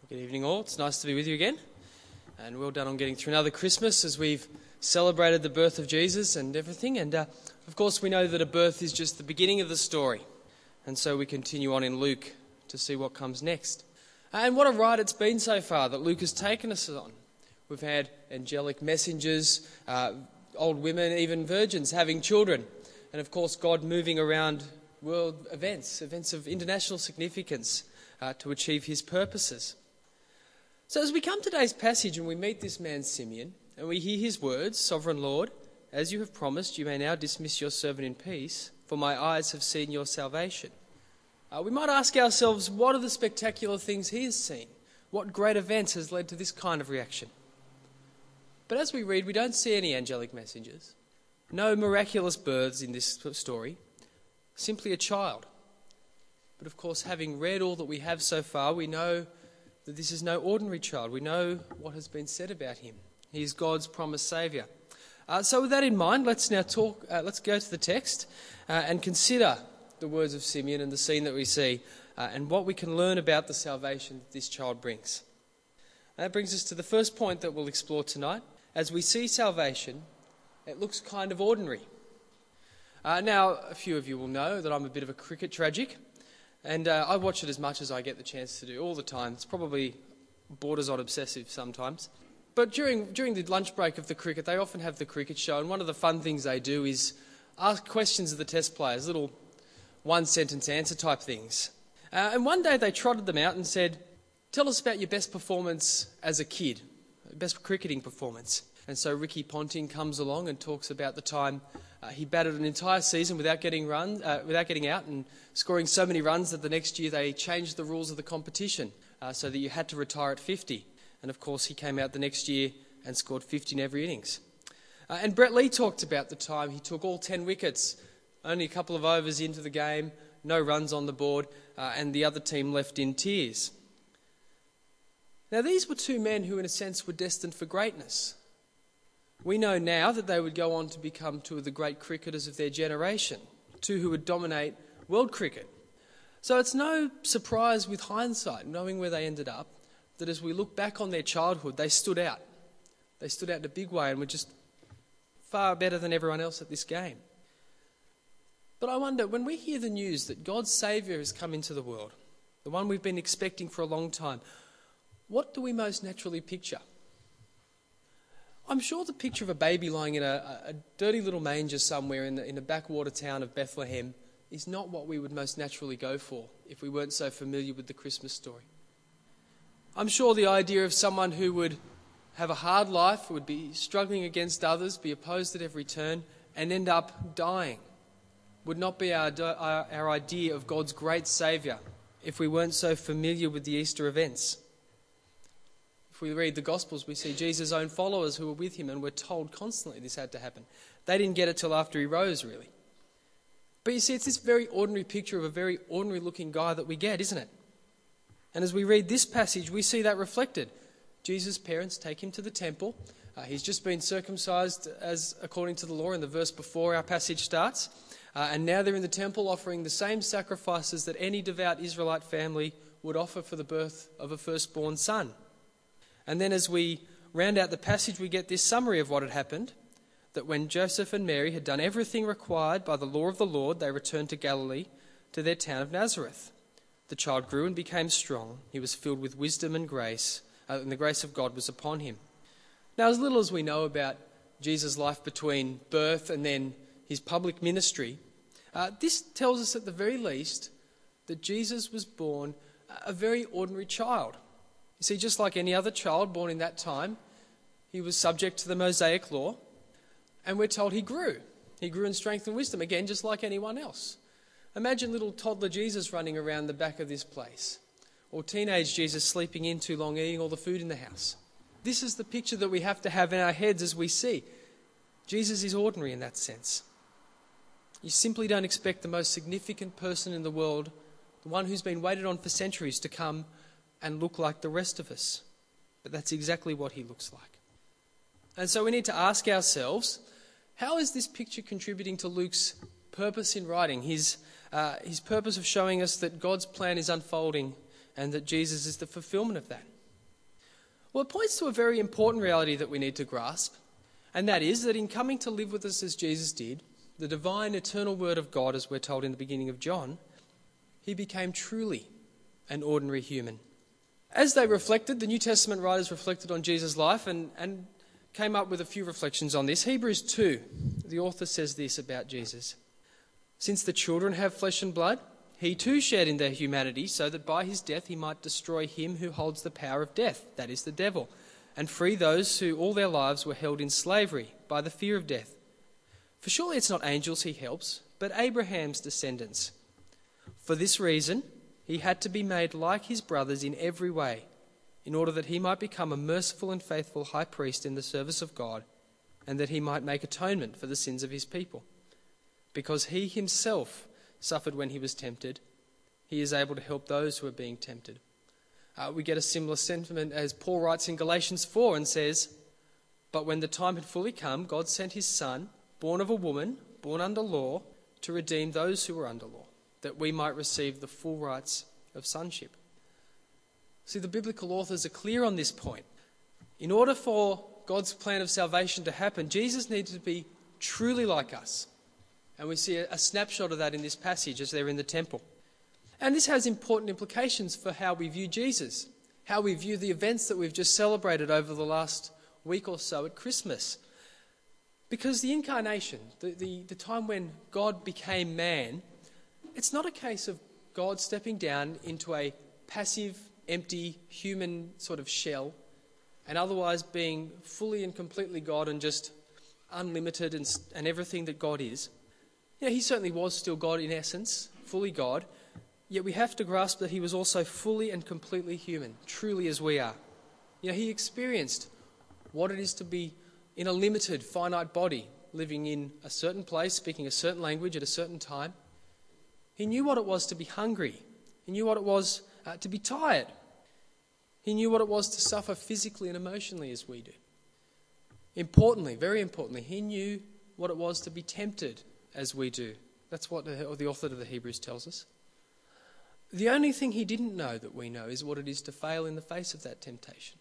Good evening all, it's nice to be with you again, and well done on getting through another Christmas as we've celebrated the birth of Jesus and everything, and of course we know that a birth is just the beginning of the story, and so we continue on in Luke to see what comes next. And what a ride it's been so far that Luke has taken us on. We've had angelic messengers, old women, even virgins having children, and of course God moving around world events of international significance to achieve his purposes. So as we come to today's passage and we meet this man Simeon and we hear his words, "Sovereign Lord, as you have promised, you may now dismiss your servant in peace, for my eyes have seen your salvation." We might ask ourselves, what are the spectacular things he has seen? What great events has led to this kind of reaction? But as we read, we don't see any angelic messengers, no miraculous births in this story, simply a child. But of course, having read all that we have so far, we know that this is no ordinary child. We know what has been said about him. He is God's promised Saviour. So with that in mind, let's now let's go to the text and consider the words of Simeon and the scene that we see and what we can learn about the salvation that this child brings. And that brings us to the first point that we'll explore tonight. As we see salvation, it looks kind of ordinary. Now, a few of you will know that I'm a bit of a cricket tragic. And I watch it as much as I get the chance to do all the time. It's probably borders on obsessive sometimes. But during the lunch break of the cricket, they often have the cricket show. And one of the fun things they do is ask questions of the test players, little one-sentence answer type things. And one day they trotted them out and said, "Tell us about your best performance as a kid, best cricketing performance." And so Ricky Ponting comes along and talks about the time he batted an entire season without getting out and scoring so many runs that the next year they changed the rules of the competition so that you had to retire at 50. And of course he came out the next year and scored 50 in every innings. And Brett Lee talked about the time he took all 10 wickets, only a couple of overs into the game, no runs on the board, and the other team left in tears. Now these were two men who in a sense were destined for greatness. We know now that they would go on to become two of the great cricketers of their generation, two who would dominate world cricket. So it's no surprise with hindsight, knowing where they ended up, that as we look back on their childhood, they stood out. They stood out in a big way and were just far better than everyone else at this game. But I wonder, when we hear the news that God's Saviour has come into the world, the one we've been expecting for a long time, what do we most naturally picture? I'm sure the picture of a baby lying in a dirty little manger somewhere in the backwater town of Bethlehem is not what we would most naturally go for if we weren't so familiar with the Christmas story. I'm sure the idea of someone who would have a hard life, would be struggling against others, be opposed at every turn, and end up dying would not be our idea of God's great Saviour if we weren't so familiar with the Easter events. If we read the Gospels, we see Jesus' own followers who were with him and were told constantly this had to happen. They didn't get it till after he rose, really. But you see, it's this very ordinary picture of a very ordinary looking guy that we get, isn't it? And as we read this passage, we see that reflected. Jesus' parents take him to the temple. He's just been circumcised as according to the law in the verse before our passage starts. And now they're in the temple offering the same sacrifices that any devout Israelite family would offer for the birth of a firstborn son. And then as we round out the passage, we get this summary of what had happened, that when Joseph and Mary had done everything required by the law of the Lord, they returned to Galilee, to their town of Nazareth. The child grew and became strong. He was filled with wisdom and grace, and the grace of God was upon him. Now, as little as we know about Jesus' life between birth and then his public ministry, this tells us at the very least that Jesus was born a very ordinary child. You see, just like any other child born in that time, he was subject to the Mosaic law, and we're told he grew. He grew in strength and wisdom, again, just like anyone else. Imagine little toddler Jesus running around the back of this place, or teenage Jesus sleeping in too long, eating all the food in the house. This is the picture that we have to have in our heads as we see. Jesus is ordinary in that sense. You simply don't expect the most significant person in the world, the one who's been waited on for centuries, to come and look like the rest of us. But that's exactly what he looks like. And so we need to ask ourselves, how is this picture contributing to Luke's purpose in writing, his purpose of showing us that God's plan is unfolding and that Jesus is the fulfillment of that? Well, it points to a very important reality that we need to grasp, and that is that in coming to live with us as Jesus did, the divine eternal Word of God, as we're told in the beginning of John, he became truly an ordinary human. As they reflected, the New Testament writers reflected on Jesus' life and came up with a few reflections on this. Hebrews 2, the author says this about Jesus. Since the children have flesh and blood, he too shared in their humanity, so that by his death he might destroy him who holds the power of death, that is the devil, and free those who all their lives were held in slavery by the fear of death. For surely it's not angels he helps, but Abraham's descendants. For this reason, he had to be made like his brothers in every way, in order that he might become a merciful and faithful high priest in the service of God, and that he might make atonement for the sins of his people. Because he himself suffered when he was tempted, he is able to help those who are being tempted. We get a similar sentiment as Paul writes in Galatians 4 and says, "But when the time had fully come, God sent his Son, born of a woman, born under law, to redeem those who were under law, that we might receive the full rights of sonship." See, the biblical authors are clear on this point. In order for God's plan of salvation to happen, Jesus needed to be truly like us. And we see a snapshot of that in this passage as they're in the temple. And this has important implications for how we view Jesus, how we view the events that we've just celebrated over the last week or so at Christmas. Because the incarnation, the time when God became man, it's not a case of God stepping down into a passive, empty, human sort of shell and otherwise being fully and completely God and just unlimited and everything that God is. Yeah, he certainly was still God in essence, fully God, yet we have to grasp that he was also fully and completely human, truly as we are. He experienced what it is to be in a limited, finite body, living in a certain place, speaking a certain language at a certain time. He knew what it was to be hungry. He knew what it was to be tired. He knew what it was to suffer physically and emotionally as we do. Importantly, very importantly, he knew what it was to be tempted as we do. That's what the author of the Hebrews tells us. The only thing he didn't know that we know is what it is to fail in the face of that temptation.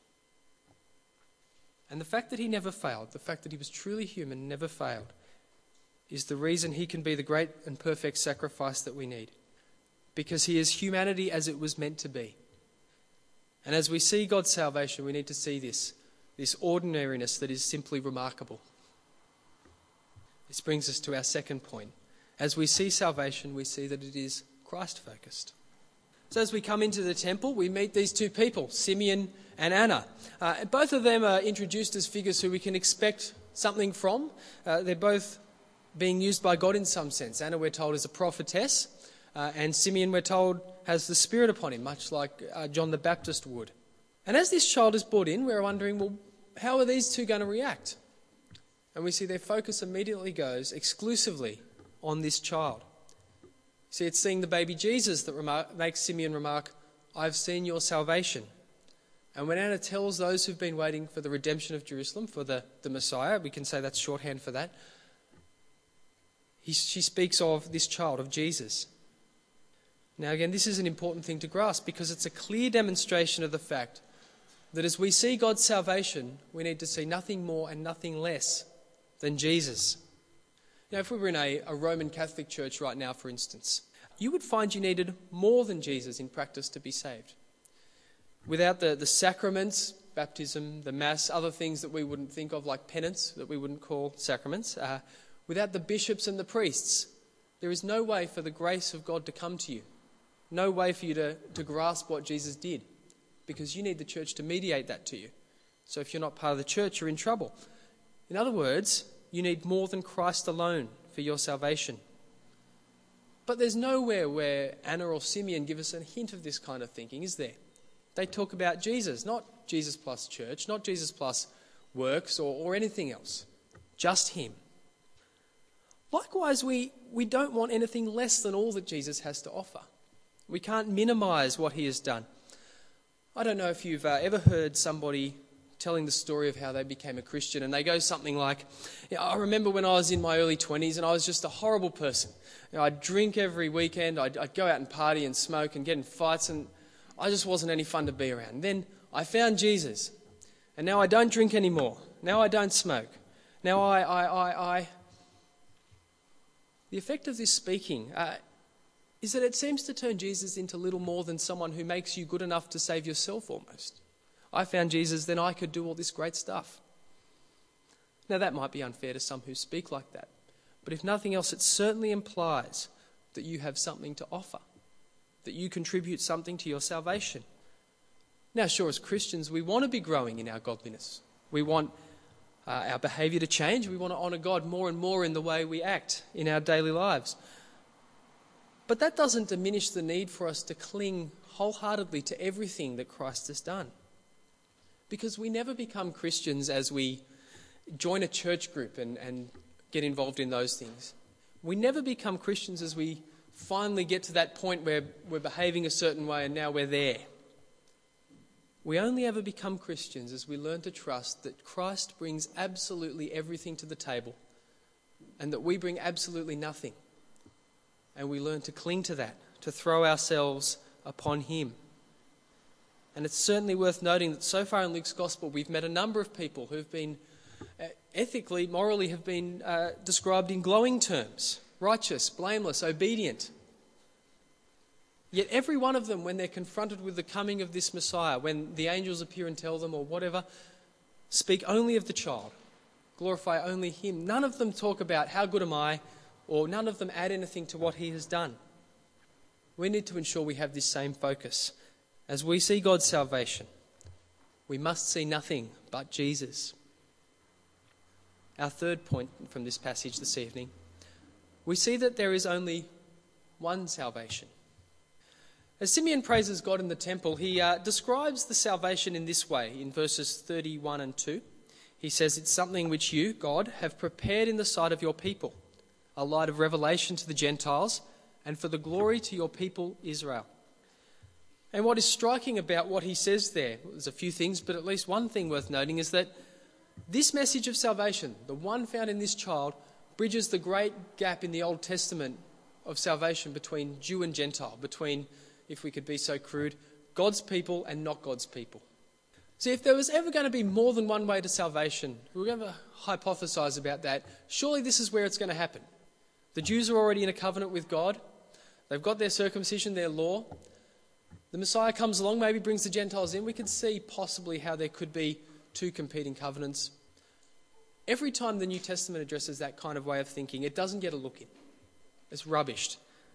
And the fact that he never failed, the fact that he was truly human, never failed, is the reason he can be the great and perfect sacrifice that we need. Because he is humanity as it was meant to be. And as we see God's salvation, we need to see this ordinariness that is simply remarkable. This brings us to our second point. As we see salvation, we see that it is Christ-focused. So as we come into the temple, we meet these two people, Simeon and Anna. Both of them are introduced as figures who we can expect something from. They're both being used by God in some sense. Anna, we're told, is a prophetess, and Simeon, we're told, has the Spirit upon him, much like John the Baptist would. And as this child is brought in, we're wondering, well, how are these two going to react? And we see their focus immediately goes exclusively on this child. See, it's seeing the baby Jesus that makes Simeon remark, "I've seen your salvation." And when Anna tells those who've been waiting for the redemption of Jerusalem, for the Messiah, we can say that's shorthand for that, she speaks of this child, of Jesus. Now again, this is an important thing to grasp because it's a clear demonstration of the fact that as we see God's salvation, we need to see nothing more and nothing less than Jesus. Now, if we were in a Roman Catholic church right now, for instance, you would find you needed more than Jesus in practice to be saved. Without the sacraments, baptism, the Mass, other things that we wouldn't think of like penance, that we wouldn't call sacraments, without the bishops and the priests, there is no way for the grace of God to come to you. No way for you to grasp what Jesus did, because you need the church to mediate that to you. So if you're not part of the church, you're in trouble. In other words, you need more than Christ alone for your salvation. But there's nowhere where Anna or Simeon give us a hint of this kind of thinking, is there? They talk about Jesus, not Jesus plus church, not Jesus plus works or anything else. Just him. Likewise, we don't want anything less than all that Jesus has to offer. We can't minimise what he has done. I don't know if you've ever heard somebody telling the story of how they became a Christian, and they go something like, I remember when I was in my early 20s and I was just a horrible person. I'd drink every weekend, I'd go out and party and smoke and get in fights, and I just wasn't any fun to be around. Then I found Jesus, And now I don't drink anymore. Now I don't smoke. Now I. The effect of this speaking is that it seems to turn Jesus into little more than someone who makes you good enough to save yourself almost. I found Jesus, then I could do all this great stuff. Now that might be unfair to some who speak like that. But if nothing else, it certainly implies that you have something to offer, that you contribute something to your salvation. Now, sure, as Christians, we want to be growing in our godliness. We want our behaviour to change. We want to honour God more and more in the way we act in our daily lives. But that doesn't diminish the need for us to cling wholeheartedly to everything that Christ has done. Because we never become Christians as we join a church group and get involved in those things. We never become Christians as we finally get to that point where we're behaving a certain way and now we're there. We only ever become Christians as we learn to trust that Christ brings absolutely everything to the table and that we bring absolutely nothing. And we learn to cling to that, to throw ourselves upon him. And it's certainly worth noting that so far in Luke's Gospel we've met a number of people who've been ethically, morally have been described in glowing terms: righteous, blameless, obedient. Yet every one of them, when they're confronted with the coming of this Messiah, when the angels appear and tell them or whatever, speak only of the child, glorify only him. None of them talk about how good am I, or none of them add anything to what he has done. We need to ensure we have this same focus. As we see God's salvation, we must see nothing but Jesus. Our third point from this passage this evening, we see that there is only one salvation. As Simeon praises God in the temple, he describes the salvation in this way in verses 31 and 2. He says, "It's something which you, God, have prepared in the sight of your people, a light of revelation to the Gentiles, and for the glory to your people Israel." And what is striking about what he says there's a few things, but at least one thing worth noting is that this message of salvation, the one found in this child, bridges the great gap in the Old Testament of salvation between Jew and Gentile, between, if we could be so crude, God's people and not God's people. See, if there was ever going to be more than one way to salvation, we were going to hypothesize about that, surely this is where it's going to happen. The Jews are already in a covenant with God. They've got their circumcision, their law. The Messiah comes along, maybe brings the Gentiles in. We could see possibly how there could be two competing covenants. Every time the New Testament addresses that kind of way of thinking, it doesn't get a look in. It's rubbished.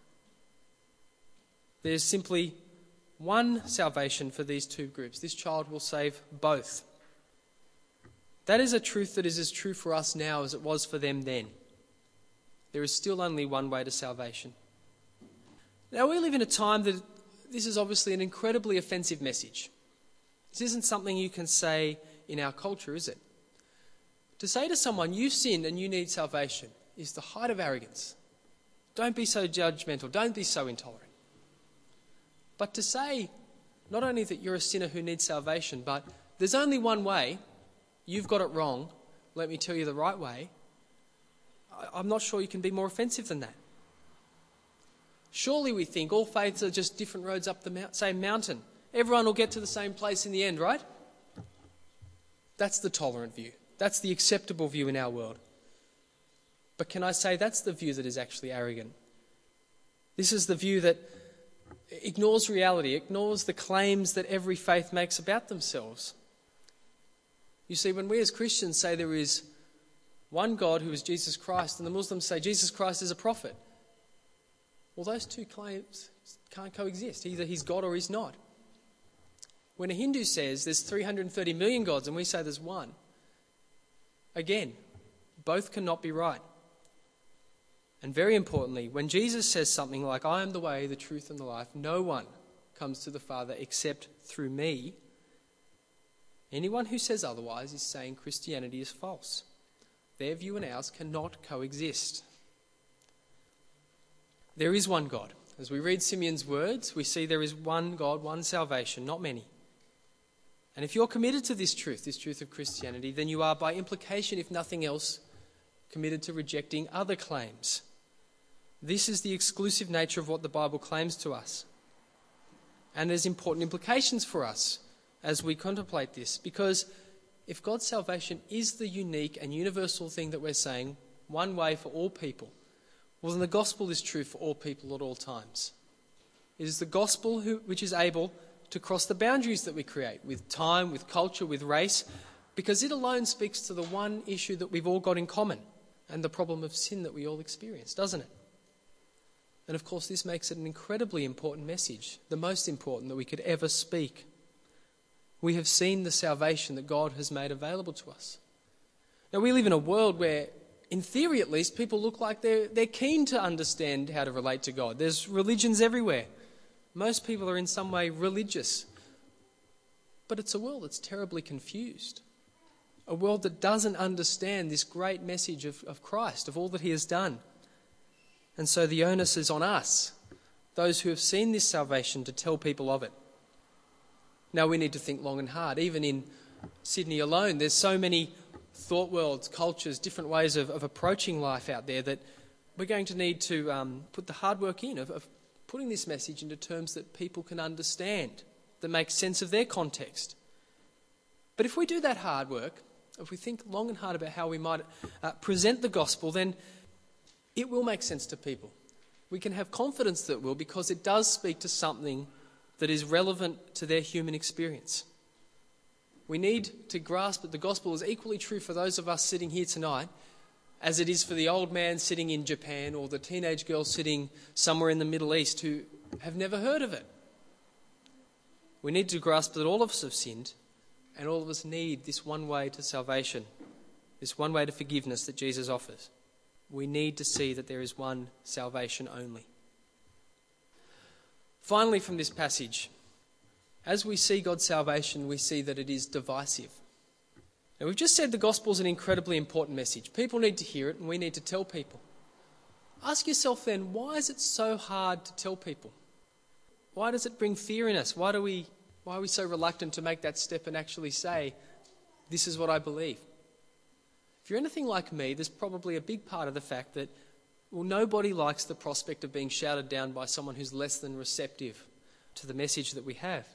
There's simply one salvation for these two groups. This child will save both. That is a truth that is as true for us now as it was for them then. There is still only one way to salvation. Now, we live in a time that this is obviously an incredibly offensive message. This isn't something you can say in our culture, is it? To say to someone, "You sinned and you need salvation," is the height of arrogance. Don't be so judgmental. Don't be so intolerant. But to say not only that you're a sinner who needs salvation, but there's only one way, you've got it wrong, let me tell you the right way, I'm not sure you can be more offensive than that. Surely we think all faiths are just different roads up the same mountain. Everyone will get to the same place in the end, right? That's the tolerant view. That's the acceptable view in our world. But can I say that's the view that is actually arrogant? This is the view that ignores reality, ignores the claims that every faith makes about themselves. You see, when we as Christians say there is one God who is Jesus Christ, and the Muslims say Jesus Christ is a prophet, well, those two claims can't coexist. Either he's God or he's not. When a Hindu says there's 330 million gods and we say there's one, again, both cannot be right. And very importantly, when Jesus says something like, "I am the way, the truth and the life, no one comes to the Father except through me," anyone who says otherwise is saying Christianity is false. Their view and ours cannot coexist. There is one God. As we read Simeon's words, we see there is one God, one salvation, not many. And if you're committed to this truth of Christianity, then you are by implication, if nothing else, committed to rejecting other claims. This is the exclusive nature of what the Bible claims to us. And there's important implications for us as we contemplate this, because if God's salvation is the unique and universal thing that we're saying, one way for all people, well, then the gospel is true for all people at all times. It is the gospel which is able to cross the boundaries that we create with time, with culture, with race, because it alone speaks to the one issue that we've all got in common and the problem of sin that we all experience, doesn't it? And of course, this makes it an incredibly important message, the most important that we could ever speak. We have seen the salvation that God has made available to us. Now, we live in a world where, in theory at least, people look like they're keen to understand how to relate to God. There's religions everywhere. Most people are in some way religious. But it's a world that's terribly confused. A world that doesn't understand this great message of Christ, of all that he has done. And so the onus is on us, those who have seen this salvation, to tell people of it. Now we need to think long and hard. Even in Sydney alone, there's so many thought worlds, cultures, different ways of approaching life out there that we're going to need to put the hard work in of putting this message into terms that people can understand, that make sense of their context. But if we do that hard work, if we think long and hard about how we might present the gospel, then it will make sense to people. We can have confidence that it will, because it does speak to something that is relevant to their human experience. We need to grasp that the gospel is equally true for those of us sitting here tonight as it is for the old man sitting in Japan or the teenage girl sitting somewhere in the Middle East who have never heard of it. We need to grasp that all of us have sinned and all of us need this one way to salvation, this one way to forgiveness that Jesus offers. We need to see that there is one salvation only. Finally, from this passage, as we see God's salvation, we see that it is divisive. Now, we've just said the gospel is an incredibly important message. People need to hear it and we need to tell people. Ask yourself then, why is it so hard to tell people? Why does it bring fear in us? Why are we so reluctant to make that step and actually say, this is what I believe? If you're anything like me, there's probably a big part of the fact that, well, nobody likes the prospect of being shouted down by someone who's less than receptive to the message that we have.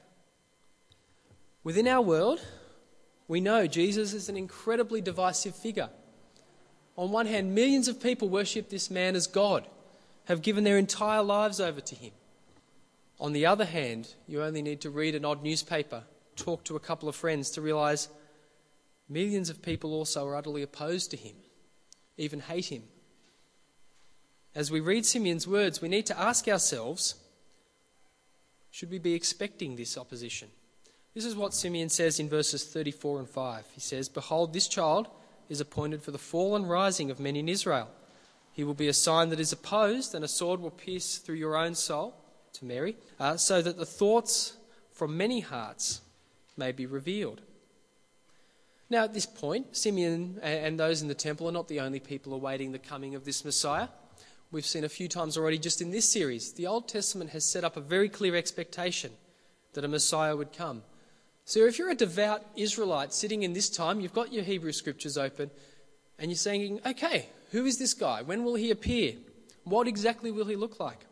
Within our world, we know Jesus is an incredibly divisive figure. On one hand, millions of people worship this man as God, have given their entire lives over to him. On the other hand, you only need to read an odd newspaper, talk to a couple of friends to realise millions of people also are utterly opposed to him, even hate him. As we read Simeon's words, we need to ask ourselves, should we be expecting this opposition? This is what Simeon says in verses 34 and 5. He says, "Behold, this child is appointed for the fall and rising of many in Israel. He will be a sign that is opposed, and a sword will pierce through your own soul," to Mary, "so that the thoughts from many hearts may be revealed." Now, at this point, Simeon and those in the temple are not the only people awaiting the coming of this Messiah. We've seen a few times already just in this series. The Old Testament has set up a very clear expectation that a Messiah would come. So if you're a devout Israelite sitting in this time, you've got your Hebrew scriptures open, and you're saying, okay, who is this guy? When will he appear? What exactly will he look like?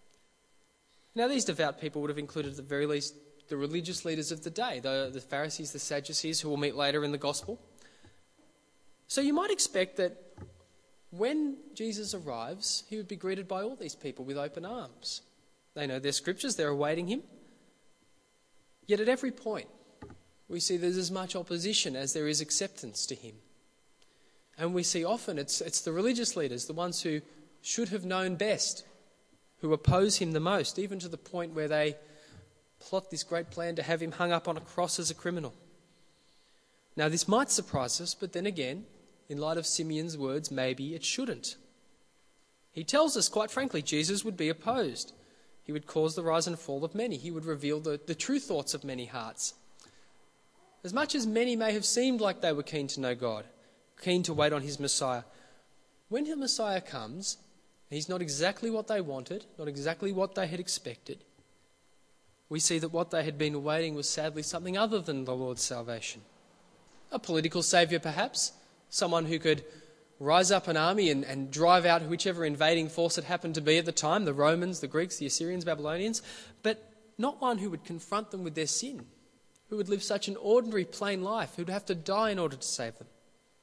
Now, these devout people would have included at the very least the religious leaders of the day, the Pharisees, the Sadducees, who we'll meet later in the Gospel. So you might expect that when Jesus arrives, he would be greeted by all these people with open arms. They know their scriptures, they're awaiting him. Yet at every point, we see there's as much opposition as there is acceptance to him. And we see often it's the religious leaders, the ones who should have known best, who oppose him the most, even to the point where they plot this great plan to have him hung up on a cross as a criminal. Now, this might surprise us, but then again, in light of Simeon's words, maybe it shouldn't. He tells us, quite frankly, Jesus would be opposed. He would cause the rise and fall of many. He would reveal the true thoughts of many hearts. As much as many may have seemed like they were keen to know God, keen to wait on his Messiah, when the Messiah comes, he's not exactly what they wanted, not exactly what they had expected. We see that what they had been awaiting was sadly something other than the Lord's salvation. A political saviour, perhaps, someone who could rise up an army and drive out whichever invading force it happened to be at the time, the Romans, the Greeks, the Assyrians, Babylonians, but not one who would confront them with their sin, who would live such an ordinary, plain life, who'd have to die in order to save them.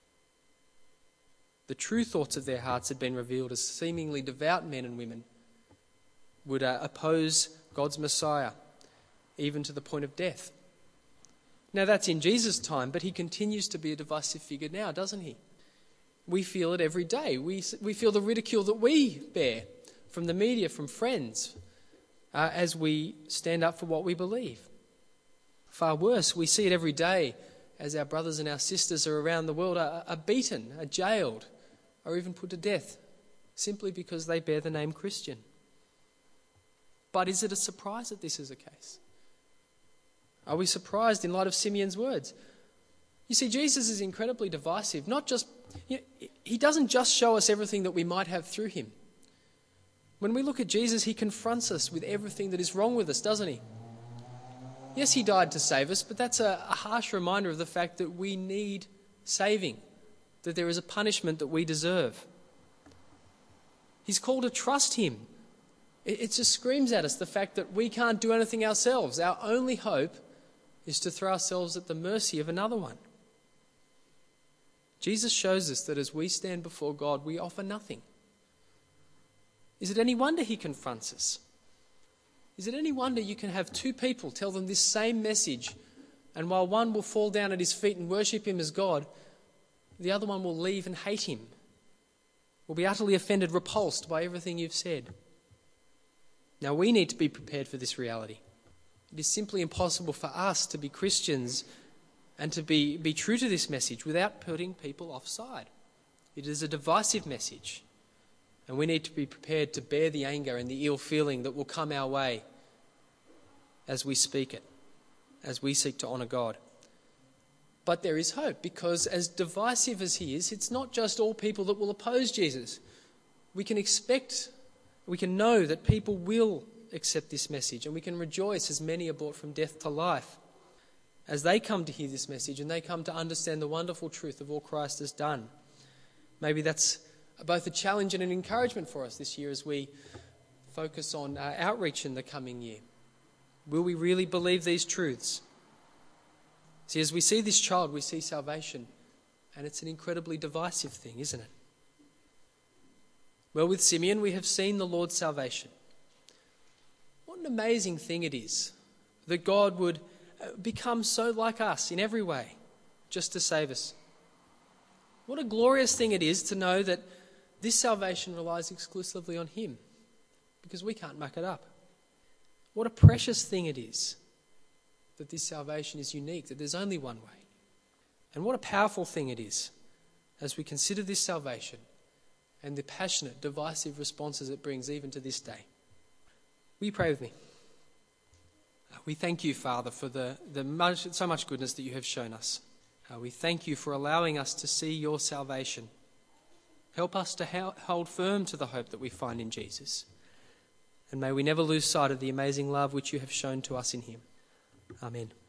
The true thoughts of their hearts had been revealed as seemingly devout men and women would oppose God's Messiah, even to the point of death. Now that's in Jesus' time, but he continues to be a divisive figure now, doesn't he? We feel it every day. We feel the ridicule that we bear from the media, from friends, as we stand up for what we believe. Far worse, we see it every day as our brothers and our sisters around the world are beaten, are jailed, or even put to death, simply because they bear the name Christian. But is it a surprise that this is the case? Are we surprised in light of Simeon's words? You see, Jesus is incredibly divisive. He doesn't just show us everything that we might have through him. When we look at Jesus, he confronts us with everything that is wrong with us, doesn't he? Yes, he died to save us, but that's a harsh reminder of the fact that we need saving, that there is a punishment that we deserve. He's called to trust him. It just screams at us the fact that we can't do anything ourselves. Our only hope is to throw ourselves at the mercy of another one. Jesus shows us that as we stand before God, we offer nothing. Is it any wonder he confronts us? Is it any wonder you can have two people tell them this same message, and while one will fall down at his feet and worship him as God, the other one will leave and hate him, will be utterly offended, repulsed by everything you've said? Now we need to be prepared for this reality. It is simply impossible for us to be Christians and to be true to this message without putting people offside. It is a divisive message, and we need to be prepared to bear the anger and the ill feeling that will come our way as we speak it, as we seek to honour God. But there is hope, because as divisive as he is, it's not just all people that will oppose Jesus. We can know that people will accept this message, and we can rejoice as many are brought from death to life as they come to hear this message and they come to understand the wonderful truth of all Christ has done. Maybe that's both a challenge and an encouragement for us this year as we focus on outreach in the coming year. Will we really believe these truths? See, as we see this child, we see salvation, and it's an incredibly divisive thing, isn't it? Well, with Simeon, we have seen the Lord's salvation. What an amazing thing it is that God would become so like us in every way just to save us. What a glorious thing it is to know that this salvation relies exclusively on him, because we can't muck it up. What a precious thing it is that this salvation is unique, that there's only one way. And what a powerful thing it is as we consider this salvation and the passionate, divisive responses it brings even to this day. Will you pray with me? We thank you, Father, for so much goodness that you have shown us. We thank you for allowing us to see your salvation. Help us to hold firm to the hope that we find in Jesus. And may we never lose sight of the amazing love which you have shown to us in him. Amen.